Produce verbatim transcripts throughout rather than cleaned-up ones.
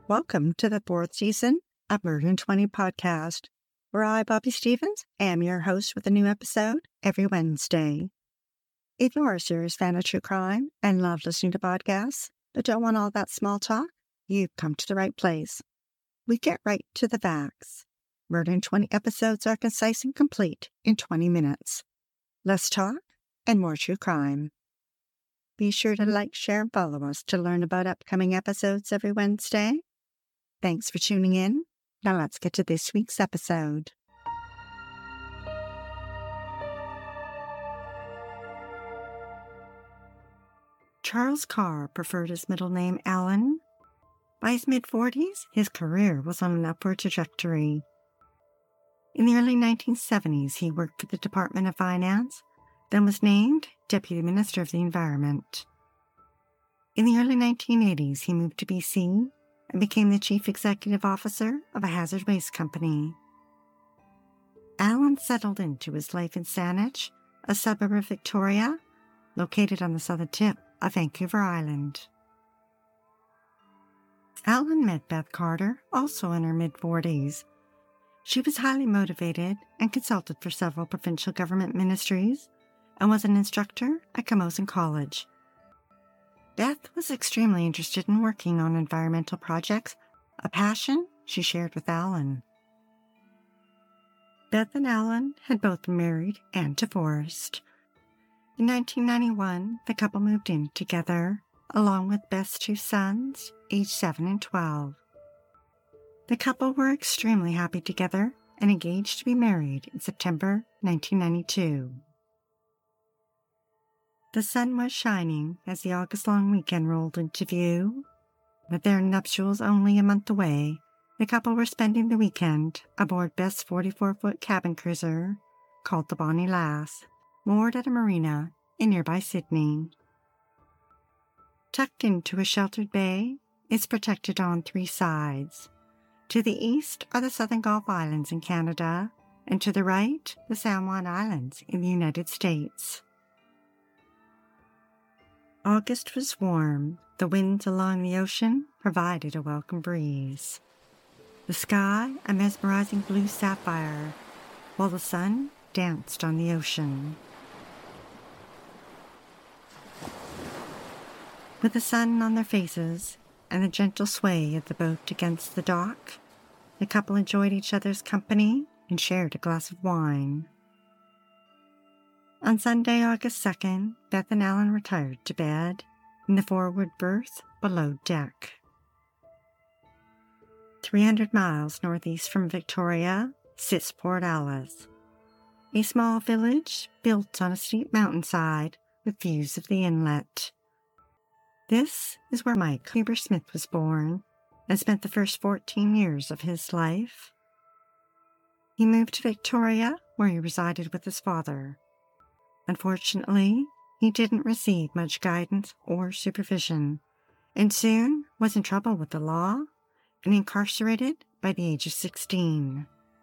Welcome to the fourth season of Murder in twenty podcast, where I, Bobby Stevens, am your host with a new episode every Wednesday. If you're a serious fan of true crime and love listening to podcasts, but don't want all that small talk, you've come to the right place. We get right to the facts. Murder in twenty episodes are concise and complete in twenty minutes. Less talk and more true crime. Be sure to like, share, and follow us to learn about upcoming episodes every Wednesday. Thanks for tuning in. Now let's get to this week's episode. Charles Carr preferred his middle name Allen. By his mid-forties, his career was on an upward trajectory. In the early nineteen seventies, he worked for the Department of Finance, then was named Deputy Minister of the Environment. In the early nineteen eighties, he moved to B C and became the Chief Executive Officer of a hazard waste company. Allen settled into his life in Saanich, a suburb of Victoria, located on the southern tip of Vancouver Island. Allen met Beth Carter, also in her mid-forties. She was highly motivated and consulted for several provincial government ministries and was an instructor at Camosun College. Beth was extremely interested in working on environmental projects, a passion she shared with Allen. Beth and Allen had both been married and divorced. In nineteen ninety-one, the couple moved in together, along with Beth's two sons, aged seven and twelve. The couple were extremely happy together and engaged to be married in September nineteen ninety-two. The sun was shining as the August-long weekend rolled into view. With their nuptials only a month away, the couple were spending the weekend aboard Beth's forty-four foot cabin cruiser, called the Bonnie Lass, moored at a marina in nearby Sydney. Tucked into a sheltered bay, it's protected on three sides. To the east are the Southern Gulf Islands in Canada, and to the right, the San Juan Islands in the United States. August was warm. The winds along the ocean provided a welcome breeze. The sky a mesmerizing blue sapphire, while the sun danced on the ocean. With the sun on their faces and the gentle sway of the boat against the dock, the couple enjoyed each other's company and shared a glass of wine. On Sunday, August second, Beth and Allen retired to bed in the forward berth below deck. three hundred miles northeast from Victoria sits Port Alice, a small village built on a steep mountainside with views of the inlet. This is where Mike Huber Smith was born and spent the first fourteen years of his life. He moved to Victoria, where he resided with his father. Unfortunately, he didn't receive much guidance or supervision, and soon was in trouble with the law and incarcerated by the age of sixteen.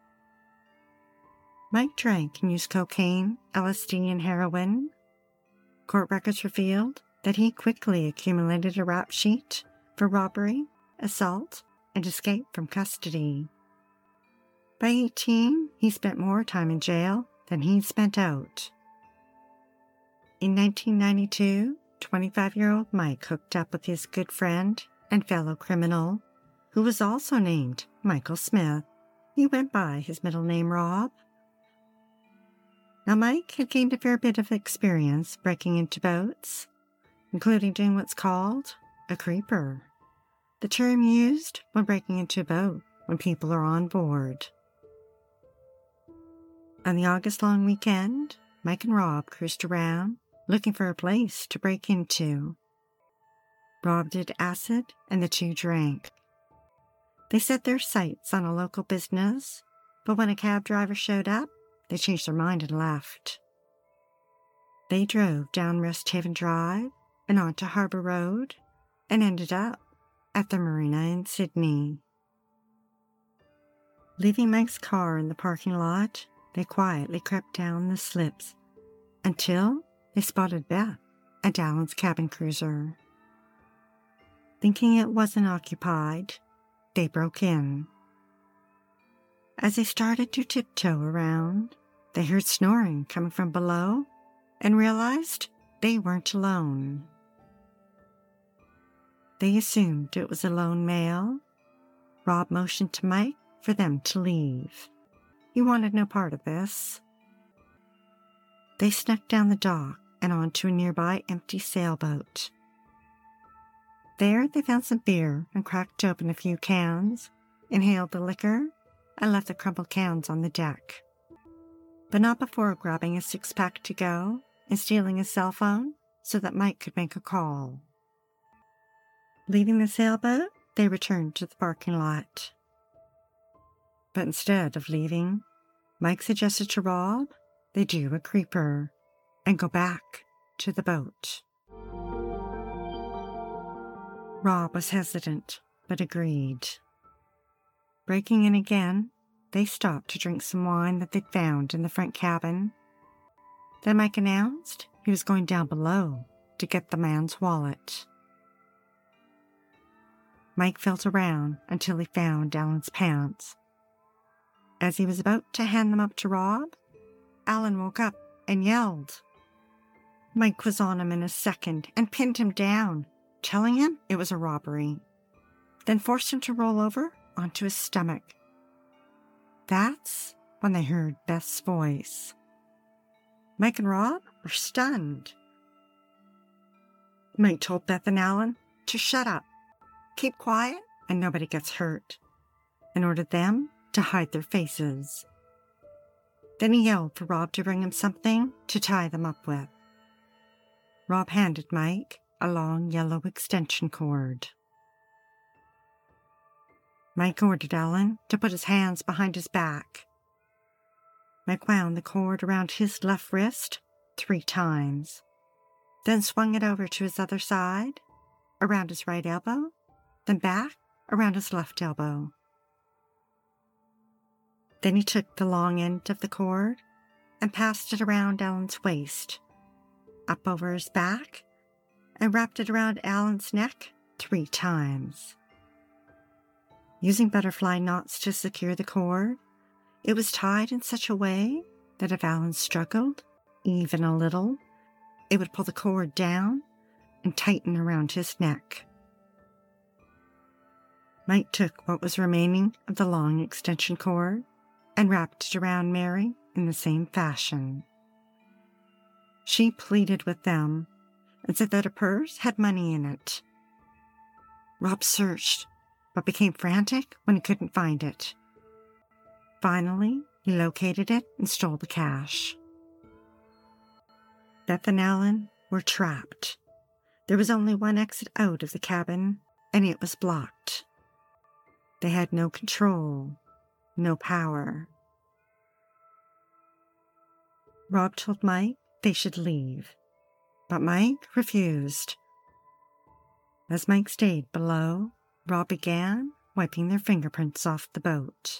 Mike drank and used cocaine, L S D, and heroin. Court records revealed that he quickly accumulated a rap sheet for robbery, assault, and escape from custody. By eighteen, he spent more time in jail than he'd spent out. In nineteen ninety-two, twenty-five-year-old Mike hooked up with his good friend and fellow criminal, who was also named Michael Smith. He went by his middle name Rob. Now, Mike had gained a fair bit of experience breaking into boats, including doing what's called a creeper, the term used when breaking into a boat when people are on board. On the August-long weekend, Mike and Rob cruised around looking for a place to break into. Rob did acid and the two drank. They set their sights on a local business, but when a cab driver showed up, they changed their mind and left. They drove down Rest Haven Drive and onto Harbour Road and ended up at the marina in Sydney. Leaving Mike's car in the parking lot, they quietly crept down the slips until they spotted Beth at Allen's cabin cruiser. Thinking it wasn't occupied, they broke in. As they started to tiptoe around, they heard snoring coming from below and realized they weren't alone. They assumed it was a lone male. Rob motioned to Mike for them to leave. He wanted no part of this. They snuck down the dock and onto a nearby empty sailboat. There they found some beer and cracked open a few cans, inhaled the liquor, and left the crumpled cans on the deck. But not before grabbing a six-pack to go and stealing a cell phone so that Mike could make a call. Leaving the sailboat, they returned to the parking lot. But instead of leaving, Mike suggested to Rob they do a creeper and go back to the boat. Rob was hesitant, but agreed. Breaking in again, they stopped to drink some wine that they'd found in the front cabin. Then Mike announced he was going down below to get the man's wallet. Mike felt around until he found Alan's pants. As he was about to hand them up to Rob, Alan woke up and yelled. Mike was on him in a second and pinned him down, telling him it was a robbery, then forced him to roll over onto his stomach. That's when they heard Beth's voice. Mike and Rob were stunned. Mike told Beth and Alan to shut up, keep quiet, and nobody gets hurt, and ordered them to hide their faces. Then he yelled for Rob to bring him something to tie them up with. Rob handed Mike a long yellow extension cord. Mike ordered Alan to put his hands behind his back. Mike wound the cord around his left wrist three times, then swung it over to his other side, around his right elbow, then back around his left elbow. Then he took the long end of the cord and passed it around Alan's waist, up over his back, and wrapped it around Alan's neck three times. Using butterfly knots to secure the cord, it was tied in such a way that if Alan struggled, even a little, it would pull the cord down and tighten around his neck. Mike took what was remaining of the long extension cord and wrapped it around Mary in the same fashion. She pleaded with them and said that her purse had money in it. Rob searched, but became frantic when he couldn't find it. Finally, he located it and stole the cash. Beth and Alan were trapped. There was only one exit out of the cabin, and it was blocked. They had no control, no power. Rob told Mike they should leave, but Mike refused. As Mike stayed below, Rob began wiping their fingerprints off the boat.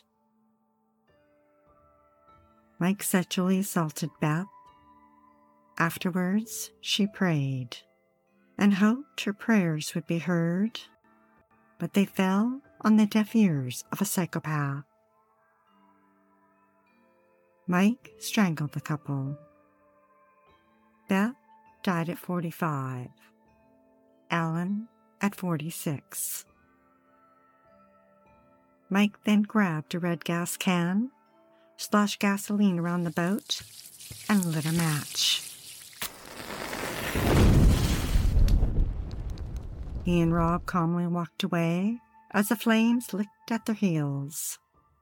Mike sexually assaulted Beth. Afterwards, she prayed and hoped her prayers would be heard, but they fell on the deaf ears of a psychopath. Mike strangled the couple. Beth died at forty-five. Alan at forty-six. Mike then grabbed a red gas can, sloshed gasoline around the boat, and lit a match. He and Rob calmly walked away as the flames licked at their heels.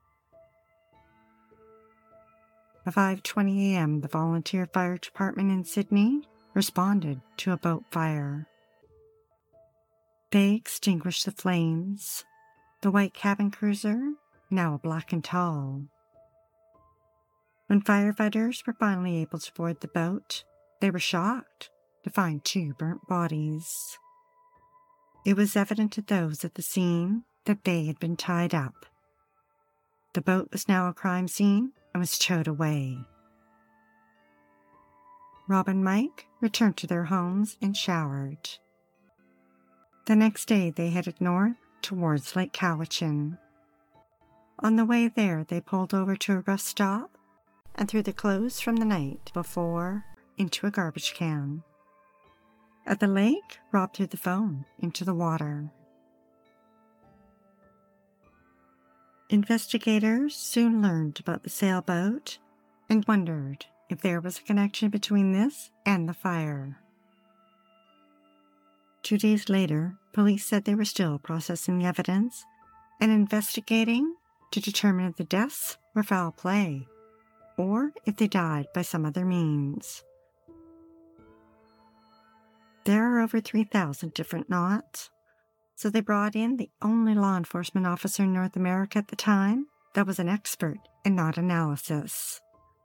At five twenty a.m., the volunteer fire department in Sydney responded to a boat fire. They extinguished the flames, the white cabin cruiser now black and tall. When firefighters were finally able to board the boat, they were shocked to find two burnt bodies. It was evident to those at the scene that they had been tied up. The boat was now a crime scene and was towed away. Rob and Mike returned to their homes and showered. The next day they headed north towards Lake Cowichan. On the way there, they pulled over to a rest stop and threw the clothes from the night before into a garbage can. At the lake, Rob threw the phone into the water. Investigators soon learned about the sailboat and wondered if there was a connection between this and the fire. Two days later, police said they were still processing the evidence and investigating to determine if the deaths were foul play or if they died by some other means. There are over three thousand different knots, so they brought in the only law enforcement officer in North America at the time that was an expert in knot analysis.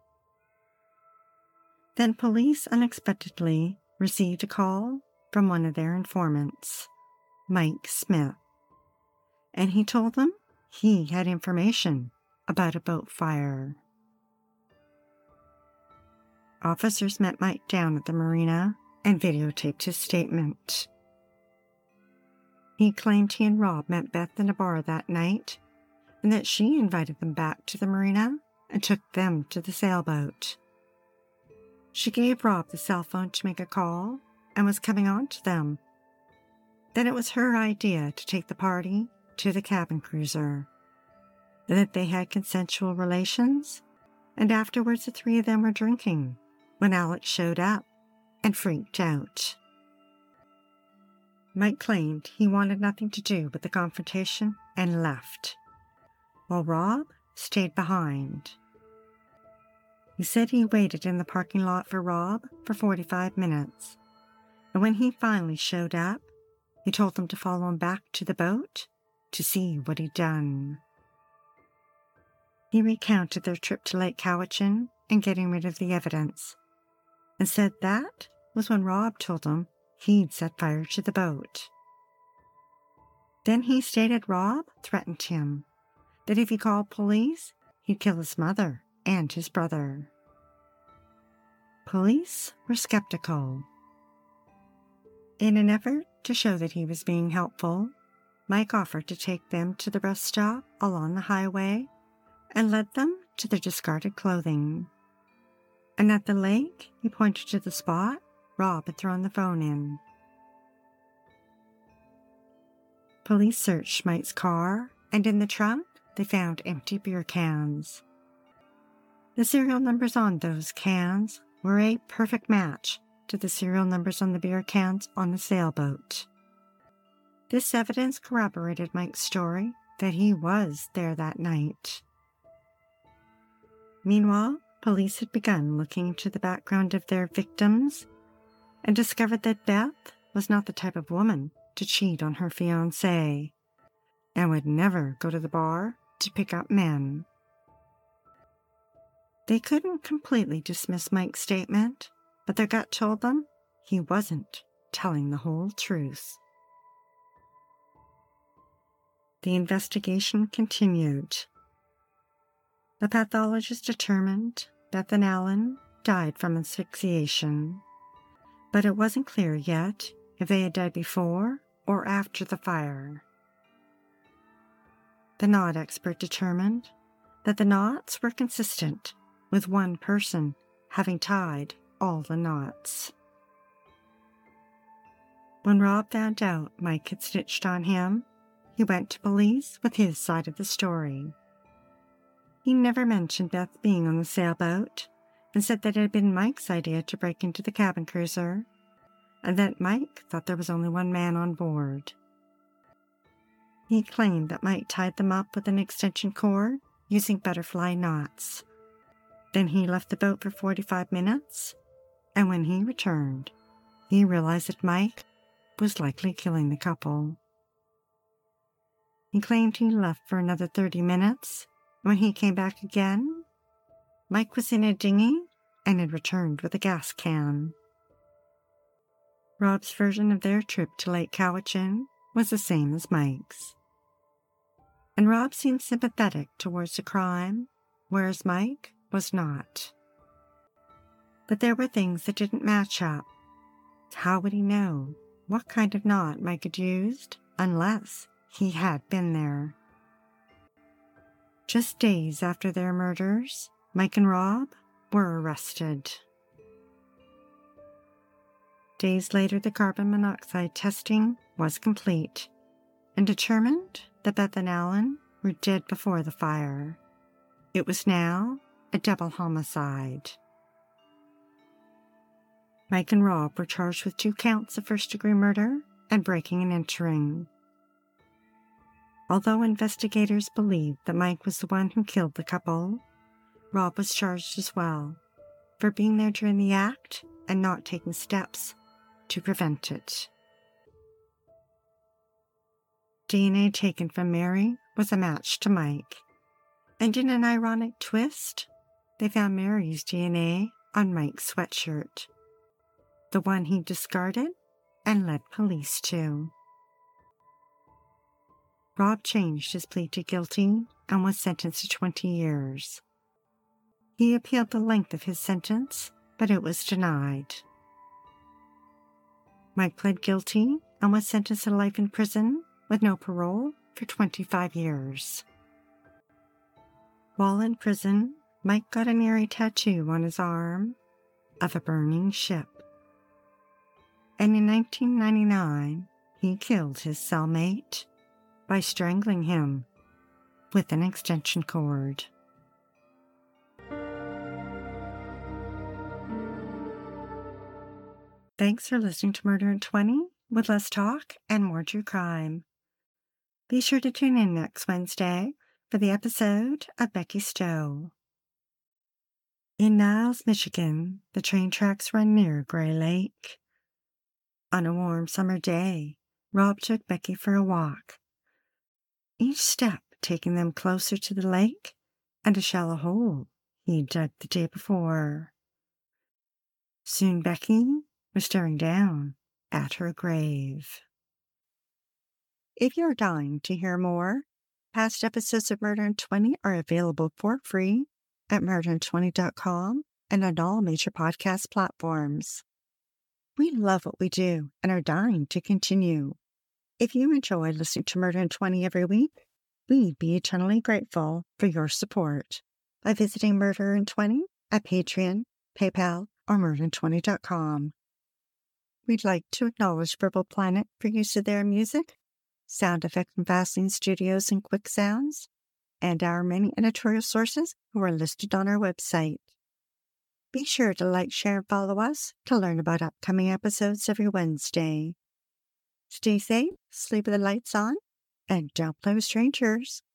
Then police unexpectedly received a call from one of their informants, Mike Smith, and he told them he had information about a boat fire. Officers met Mike down at the marina and videotaped his statement. He claimed he and Rob met Beth in a bar that night and that she invited them back to the marina and took them to the sailboat. She gave Rob the cell phone to make a call and was coming on to them. Then it was her idea to take the party to the cabin cruiser, that they had consensual relations, and afterwards the three of them were drinking when Alex showed up and freaked out. Mike claimed he wanted nothing to do with the confrontation and left, while Rob stayed behind. He said he waited in the parking lot for Rob for forty-five minutes, and when he finally showed up, he told them to follow him back to the boat to see what he'd done. He recounted their trip to Lake Cowichan and getting rid of the evidence, and said that was when Rob told him he'd set fire to the boat. Then he stated Rob threatened him, that if he called police, he'd kill his mother and his brother. Police were skeptical. In an effort to show that he was being helpful, Mike offered to take them to the rest stop along the highway and led them to their discarded clothing. And at the lake, he pointed to the spot Rob had thrown the phone in. Police searched Mike's car, and in the trunk, they found empty beer cans. The serial numbers on those cans were a perfect match to the serial numbers on the beer cans on the sailboat. This evidence corroborated Mike's story that he was there that night. Meanwhile, police had begun looking into the background of their victims and discovered that Beth was not the type of woman to cheat on her fiancé and would never go to the bar to pick up men. They couldn't completely dismiss Mike's statement, but their gut told them he wasn't telling the whole truth. The investigation continued. The pathologist determined Beth and Alan died from asphyxiation, but it wasn't clear yet if they had died before or after the fire. The knot expert determined that the knots were consistent with one person having tied all the knots. When Rob found out Mike had snitched on him, he went to police with his side of the story. He never mentioned Beth being on the sailboat and said that it had been Mike's idea to break into the cabin cruiser and that Mike thought there was only one man on board. He claimed that Mike tied them up with an extension cord using butterfly knots. Then he left the boat for forty-five minutes, and when he returned, he realized that Mike was likely killing the couple. He claimed he left for another thirty minutes, and when he came back again, Mike was in a dinghy and had returned with a gas can. Rob's version of their trip to Lake Cowichan was the same as Mike's. And Rob seemed sympathetic towards the crime, whereas Mike was not. But there were things that didn't match up. How would he know what kind of knot Mike had used unless he had been there. Just days after their murders, Mike and Rob were arrested. Days later, the carbon monoxide testing was complete and determined that Beth and Alan were dead before the fire. It was now a double homicide. Mike and Rob were charged with two counts of first-degree murder and breaking and entering. Although investigators believed that Mike was the one who killed the couple, Rob was charged as well for being there during the act and not taking steps to prevent it. D N A taken from Mary was a match to Mike, and in an ironic twist, they found Mary's D N A on Mike's sweatshirt, the one he discarded and led police to. Rob changed his plea to guilty and was sentenced to twenty years. He appealed the length of his sentence, but it was denied. Mike pled guilty and was sentenced to life in prison with no parole for twenty-five years. While in prison, Mike got an eerie tattoo on his arm of a burning ship. And in nineteen ninety-nine, he killed his cellmate by strangling him with an extension cord. Thanks for listening to Murder in twenty with less talk and more true crime. Be sure to tune in next Wednesday for the episode of Becky Stowe. In Niles, Michigan, the train tracks run near Gray Lake. On a warm summer day, Rob took Becky for a walk, each step taking them closer to the lake and a shallow hole he dug the day before. Soon Becky was staring down at her grave. If you're dying to hear more, past episodes of Murder in twenty are available for free at murder in twenty dot com and on all major podcast platforms. We love what we do and are dying to continue. If you enjoy listening to Murder in twenty every week, we'd be eternally grateful for your support by visiting Murder in twenty at Patreon, PayPal, or murder in twenty dot com. We'd like to acknowledge Verbal Planet for use of their music, sound effects from Vaseline Studios and Quick Sounds, and our many editorial sources who are listed on our website. Be sure to like, share, and follow us to learn about upcoming episodes every Wednesday. Stay safe, sleep with the lights on, and don't play with strangers.